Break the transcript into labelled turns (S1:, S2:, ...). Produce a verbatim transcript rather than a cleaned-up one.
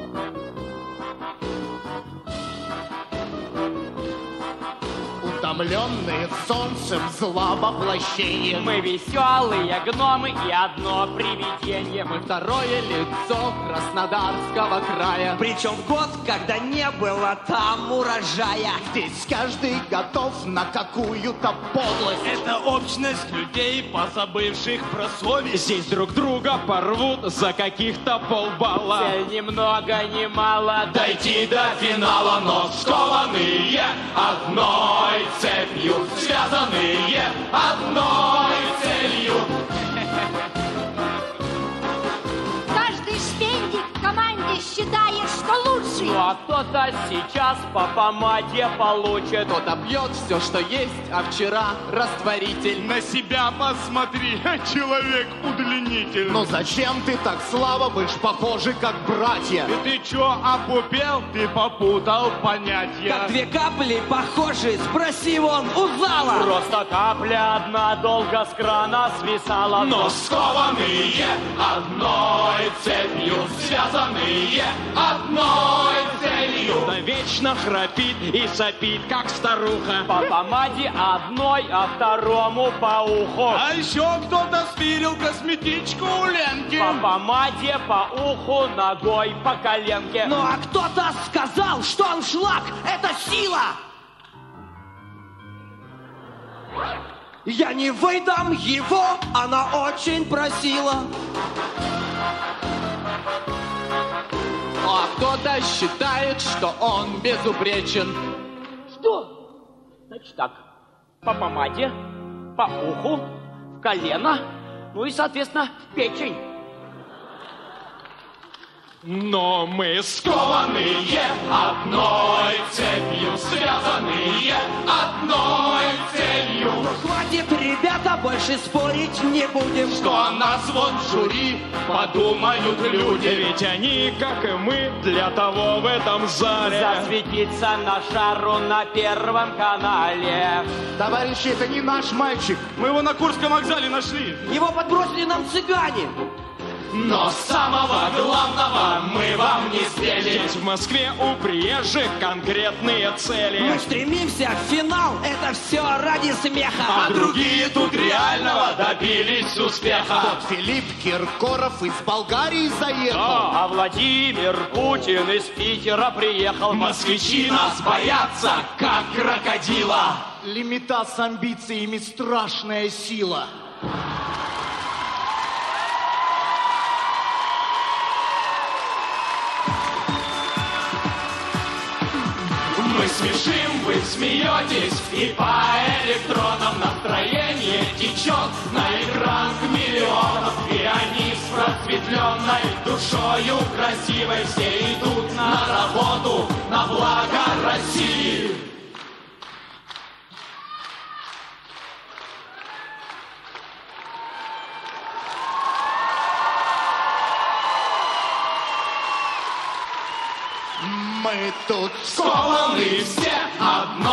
S1: Утомленные солнцем зла воплощение.
S2: Мы веселые гномы и одно привидение.
S1: Мы второе лицо Краснодарского края.
S3: Причем в год, когда не было там урожая.
S1: Здесь каждый готов на какую-то подлость.
S4: Это общность людей, позабывших про совесть.
S5: Здесь друг друга порвут за каких-то полбалла.
S2: Цель ни много ни мало
S4: Дойти до финала, но скованные одной цепью, связанные одной целью.
S6: Каждый шпендик в команде считает, что лучший.
S2: Ну а кто-то сейчас по помаде получит.
S1: Кто-то пьет все, что есть, а вчера растворитель.
S4: На себя посмотри, человек-удлинитель.
S1: Ну зачем ты так слабо, вы ж похожи как братья.
S4: И ты чё, опупел? Ты попутал понятия.
S3: Как две капли похожи, спроси вон у зала.
S2: Просто капля одна долго с крана свисала.
S4: Но скованные одной цепью, связанные одной целью.
S5: Да вечно храпит и сопит, как старуха.
S2: По помаде одной, а второму по уху.
S4: А еще кто-то спилил косметичку у Ленки.
S2: По помаде, по уху, ногой, по коленке.
S3: Ну а кто-то сказал, что аншлаг — это сила. Я не выдам его, она очень просила.
S1: А кто-то считает, что он безупречен.
S2: Что? Значит так, по помаде, по уху, в колено, ну и, соответственно, в печень.
S5: Но мы
S4: Скованные одной цепью, связанные одной целью.
S3: Хватит, ребята, больше спорить не будем.
S4: Что о нас вон в жюри подумают люди.
S5: Ведь они, как и мы, для того в этом зале.
S2: Засветиться на шару на Первом канале.
S1: Товарищи, это не наш мальчик.
S4: Мы его на Курском вокзале нашли.
S3: Его подбросили нам цыгане.
S4: Но самого главного мы вам не спели.
S5: Здесь в Москве у приезжих конкретные цели.
S3: Мы стремимся в финал, это все ради смеха.
S4: А другие тут реального добились успеха.
S1: Вот Филипп Киркоров из Болгарии заехал.
S2: А Владимир Путин из Питера приехал.
S4: Москвичи нас боятся, как крокодила.
S1: Лимита с амбициями страшная сила.
S4: Мы смешим, вы смеетесь, и по электронам настроение течет на экран к миллионам. И они с просветленной душою красивой все идут на работу на благо России.
S1: Мы тут
S4: Скованы все одной